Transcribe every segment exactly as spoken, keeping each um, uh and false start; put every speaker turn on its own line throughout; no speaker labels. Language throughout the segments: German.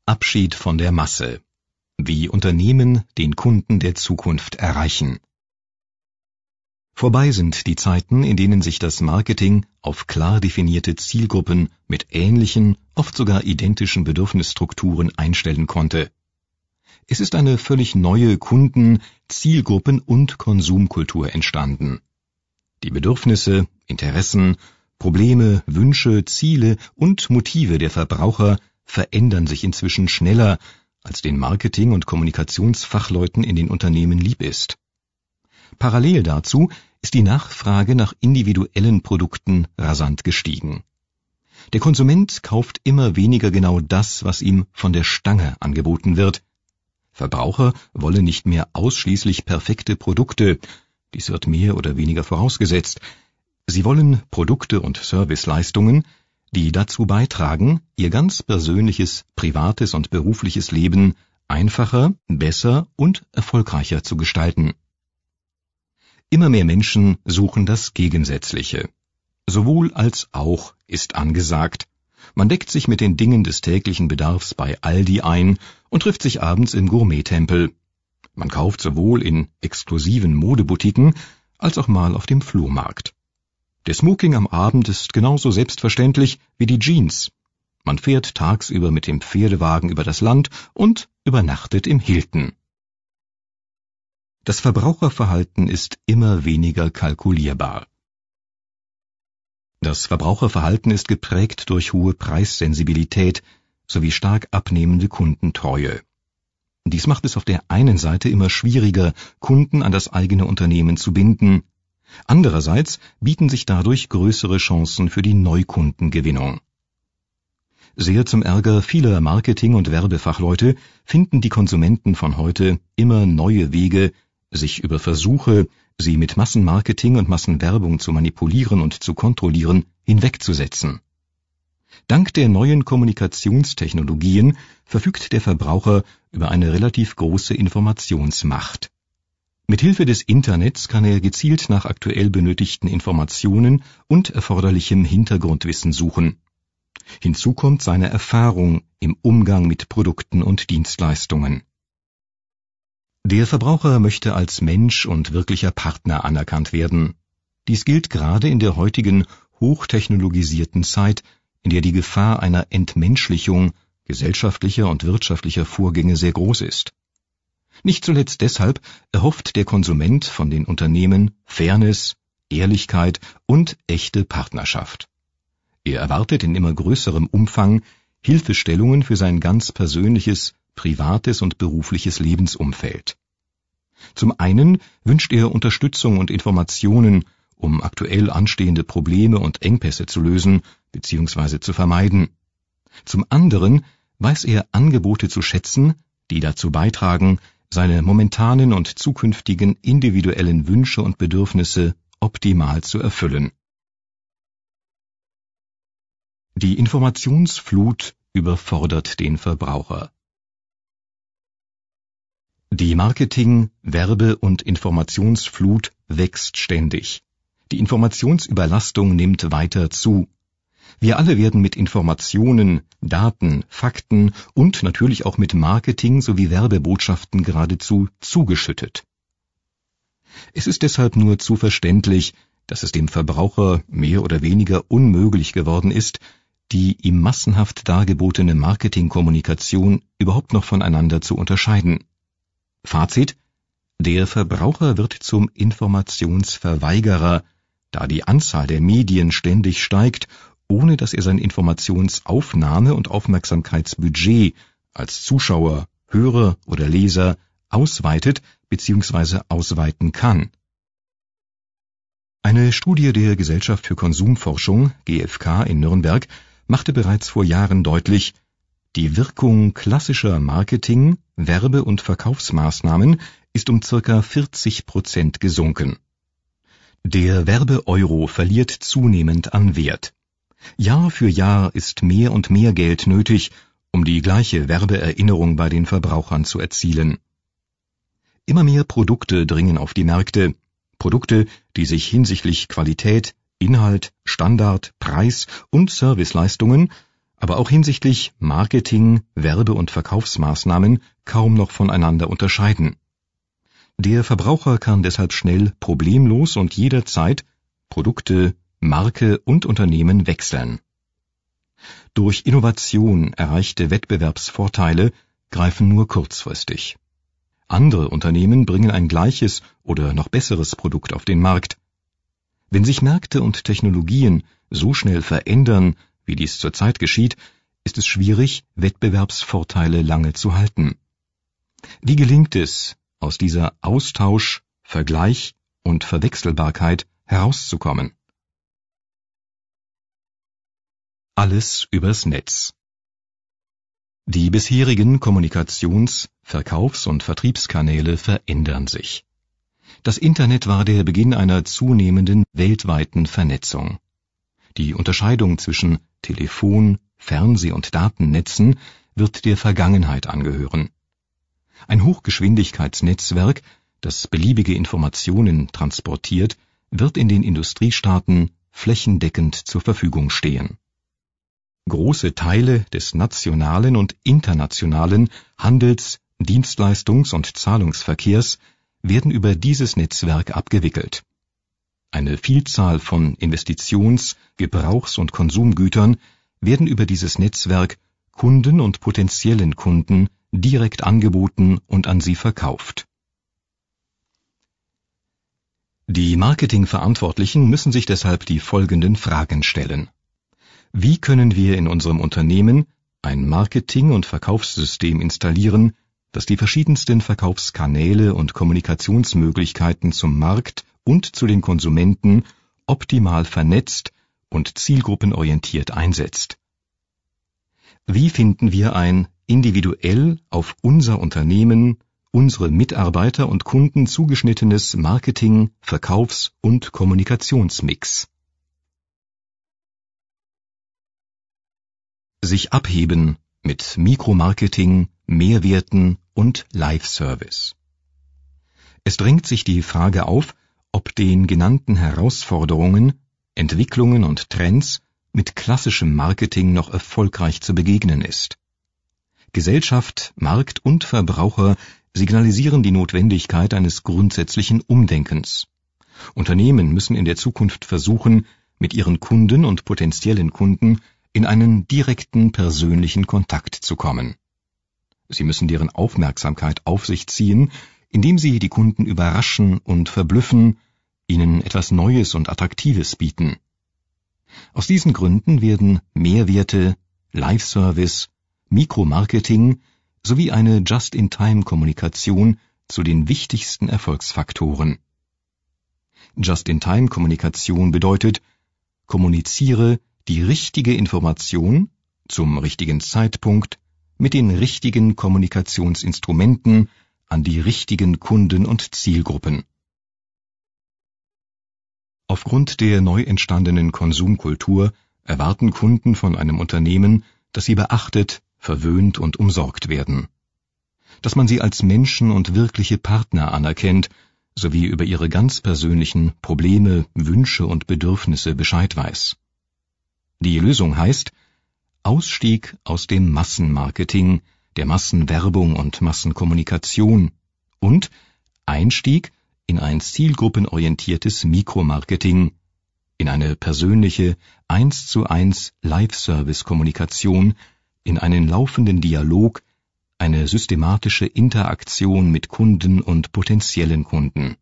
Abschied von der Masse. Wie Unternehmen den Kunden der Zukunft erreichen. Vorbei sind die Zeiten, in denen sich das Marketing auf klar definierte Zielgruppen mit ähnlichen, oft sogar identischen Bedürfnisstrukturen einstellen konnte. Es ist eine völlig neue Kunden-, Zielgruppen- und Konsumkultur entstanden. Die Bedürfnisse, Interessen, Probleme, Wünsche, Ziele und Motive der Verbraucher verändern sich inzwischen schneller, als den Marketing- und Kommunikationsfachleuten in den Unternehmen lieb ist. Parallel dazu ist die Nachfrage nach individuellen Produkten rasant gestiegen. Der Konsument kauft immer weniger genau das, was ihm von der Stange angeboten wird. Verbraucher wollen nicht mehr ausschließlich perfekte Produkte, dies wird mehr oder weniger vorausgesetzt. Sie wollen Produkte und Serviceleistungen, die dazu beitragen, ihr ganz persönliches, privates und berufliches Leben einfacher, besser und erfolgreicher zu gestalten. Immer mehr Menschen suchen das Gegensätzliche. Sowohl als auch ist angesagt. Man deckt sich mit den Dingen des täglichen Bedarfs bei Aldi ein und trifft sich abends im Gourmettempel. Man kauft sowohl in exklusiven Modeboutiquen als auch mal auf dem Flohmarkt. Der Smoking am Abend ist genauso selbstverständlich wie die Jeans. Man fährt tagsüber mit dem Pferdewagen über das Land und übernachtet im Hilton. Das Verbraucherverhalten ist immer weniger kalkulierbar. Das Verbraucherverhalten ist geprägt durch hohe Preissensibilität sowie stark abnehmende Kundentreue. Dies macht es auf der einen Seite immer schwieriger, Kunden an das eigene Unternehmen zu binden. Andererseits bieten sich dadurch größere Chancen für die Neukundengewinnung. Sehr zum Ärger vieler Marketing- und Werbefachleute finden die Konsumenten von heute immer neue Wege, sich über Versuche, sie mit Massenmarketing und Massenwerbung zu manipulieren und zu kontrollieren, hinwegzusetzen. Dank der neuen Kommunikationstechnologien verfügt der Verbraucher über eine relativ große Informationsmacht. Mithilfe des Internets kann er gezielt nach aktuell benötigten Informationen und erforderlichem Hintergrundwissen suchen. Hinzu kommt seine Erfahrung im Umgang mit Produkten und Dienstleistungen. Der Verbraucher möchte als Mensch und wirklicher Partner anerkannt werden. Dies gilt gerade in der heutigen hochtechnologisierten Zeit, in der die Gefahr einer Entmenschlichung gesellschaftlicher und wirtschaftlicher Vorgänge sehr groß ist. Nicht zuletzt deshalb erhofft der Konsument von den Unternehmen Fairness, Ehrlichkeit und echte Partnerschaft. Er erwartet in immer größerem Umfang Hilfestellungen für sein ganz persönliches, privates und berufliches Lebensumfeld. Zum einen wünscht er Unterstützung und Informationen, um aktuell anstehende Probleme und Engpässe zu lösen bzw. zu vermeiden. Zum anderen weiß er Angebote zu schätzen, die dazu beitragen, seine momentanen und zukünftigen individuellen Wünsche und Bedürfnisse optimal zu erfüllen. Die Informationsflut überfordert den Verbraucher. Die Marketing-, Werbe- und Informationsflut wächst ständig. Die Informationsüberlastung nimmt weiter zu. Wir alle werden mit Informationen, Daten, Fakten und natürlich auch mit Marketing- sowie Werbebotschaften geradezu zugeschüttet. Es ist deshalb nur zu verständlich, dass es dem Verbraucher mehr oder weniger unmöglich geworden ist, die ihm massenhaft dargebotene Marketingkommunikation überhaupt noch voneinander zu unterscheiden. Fazit: Der Verbraucher wird zum Informationsverweigerer, da die Anzahl der Medien ständig steigt, ohne dass er sein Informationsaufnahme- und Aufmerksamkeitsbudget als Zuschauer, Hörer oder Leser ausweitet bzw. ausweiten kann. Eine Studie der Gesellschaft für Konsumforschung, G F K in Nürnberg, machte bereits vor Jahren deutlich, die Wirkung klassischer Marketing-, Werbe- und Verkaufsmaßnahmen ist um ca. vierzig Prozent gesunken. Der Werbe-Euro verliert zunehmend an Wert. Jahr für Jahr ist mehr und mehr Geld nötig, um die gleiche Werbeerinnerung bei den Verbrauchern zu erzielen. Immer mehr Produkte dringen auf die Märkte, Produkte, die sich hinsichtlich Qualität, Inhalt, Standard, Preis und Serviceleistungen aber auch hinsichtlich Marketing, Werbe- und Verkaufsmaßnahmen kaum noch voneinander unterscheiden. Der Verbraucher kann deshalb schnell, problemlos und jederzeit Produkte, Marke und Unternehmen wechseln. Durch Innovation erreichte Wettbewerbsvorteile greifen nur kurzfristig. Andere Unternehmen bringen ein gleiches oder noch besseres Produkt auf den Markt. Wenn sich Märkte und Technologien so schnell verändern, wie dies zurzeit geschieht, ist es schwierig, Wettbewerbsvorteile lange zu halten. Wie gelingt es, aus dieser Austausch, Vergleich und Verwechselbarkeit herauszukommen? Alles übers Netz. Die bisherigen Kommunikations-, Verkaufs- und Vertriebskanäle verändern sich. Das Internet war der Beginn einer zunehmenden weltweiten Vernetzung. Die Unterscheidung zwischen Telefon-, Fernseh- und Datennetzen wird der Vergangenheit angehören. Ein Hochgeschwindigkeitsnetzwerk, das beliebige Informationen transportiert, wird in den Industriestaaten flächendeckend zur Verfügung stehen. Große Teile des nationalen und internationalen Handels-, Dienstleistungs- und Zahlungsverkehrs werden über dieses Netzwerk abgewickelt. Eine Vielzahl von Investitions-, Gebrauchs- und Konsumgütern werden über dieses Netzwerk Kunden und potenziellen Kunden direkt angeboten und an sie verkauft. Die Marketingverantwortlichen müssen sich deshalb die folgenden Fragen stellen. Wie können wir in unserem Unternehmen ein Marketing- und Verkaufssystem installieren, das die verschiedensten Verkaufskanäle und Kommunikationsmöglichkeiten zum Markt und zu den Konsumenten optimal vernetzt und zielgruppenorientiert einsetzt? Wie finden wir ein individuell auf unser Unternehmen, unsere Mitarbeiter und Kunden zugeschnittenes Marketing-, Verkaufs- und Kommunikationsmix? Sich abheben mit Mikromarketing, Mehrwerten und Live-Service. Es drängt sich die Frage auf, ob den genannten Herausforderungen, Entwicklungen und Trends mit klassischem Marketing noch erfolgreich zu begegnen ist. Gesellschaft, Markt und Verbraucher signalisieren die Notwendigkeit eines grundsätzlichen Umdenkens. Unternehmen müssen in der Zukunft versuchen, mit ihren Kunden und potenziellen Kunden in einen direkten persönlichen Kontakt zu kommen. Sie müssen deren Aufmerksamkeit auf sich ziehen, indem sie die Kunden überraschen und verblüffen, ihnen etwas Neues und Attraktives bieten. Aus diesen Gründen werden Mehrwerte, Live-Service, Mikromarketing sowie eine Just-in-Time-Kommunikation zu den wichtigsten Erfolgsfaktoren. Just-in-Time-Kommunikation bedeutet, kommuniziere die richtige Information zum richtigen Zeitpunkt mit den richtigen Kommunikationsinstrumenten an die richtigen Kunden und Zielgruppen. Aufgrund der neu entstandenen Konsumkultur erwarten Kunden von einem Unternehmen, dass sie beachtet, verwöhnt und umsorgt werden. Dass man sie als Menschen und wirkliche Partner anerkennt, sowie über ihre ganz persönlichen Probleme, Wünsche und Bedürfnisse Bescheid weiß. Die Lösung heißt Ausstieg aus dem Massenmarketing, der Massenwerbung und Massenkommunikation und Einstieg in ein zielgruppenorientiertes Mikromarketing, in eine persönliche eins zu eins Live-Service-Kommunikation, in einen laufenden Dialog, eine systematische Interaktion mit Kunden und potenziellen Kunden.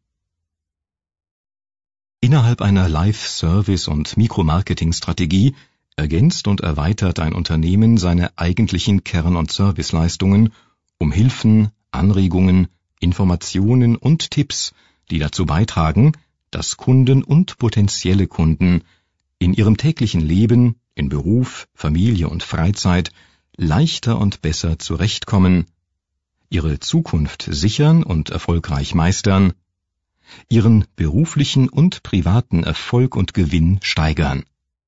Innerhalb einer Live-Service- und Mikromarketing-Strategie ergänzt und erweitert ein Unternehmen seine eigentlichen Kern- und Serviceleistungen um Hilfen, Anregungen, Informationen und Tipps, die dazu beitragen, dass Kunden und potenzielle Kunden in ihrem täglichen Leben, in Beruf, Familie und Freizeit leichter und besser zurechtkommen, ihre Zukunft sichern und erfolgreich meistern, ihren beruflichen und privaten Erfolg und Gewinn steigern.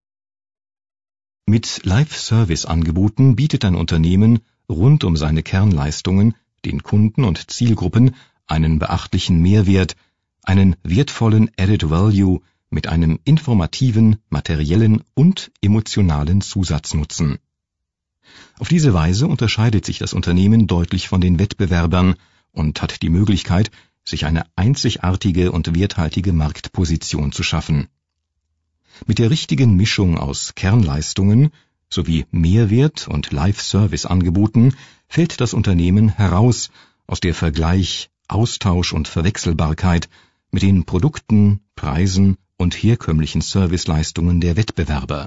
Mit Live-Service-Angeboten bietet ein Unternehmen rund um seine Kernleistungen den Kunden und Zielgruppen einen beachtlichen Mehrwert, einen wertvollen Added Value mit einem informativen, materiellen und emotionalen Zusatznutzen. Auf diese Weise unterscheidet sich das Unternehmen deutlich von den Wettbewerbern und hat die Möglichkeit, sich eine einzigartige und werthaltige Marktposition zu schaffen. Mit der richtigen Mischung aus Kernleistungen sowie Mehrwert und Live-Service-Angeboten fällt das Unternehmen heraus aus der Vergleich-, Austausch- und Verwechselbarkeit mit den Produkten, Preisen und herkömmlichen Serviceleistungen der Wettbewerber.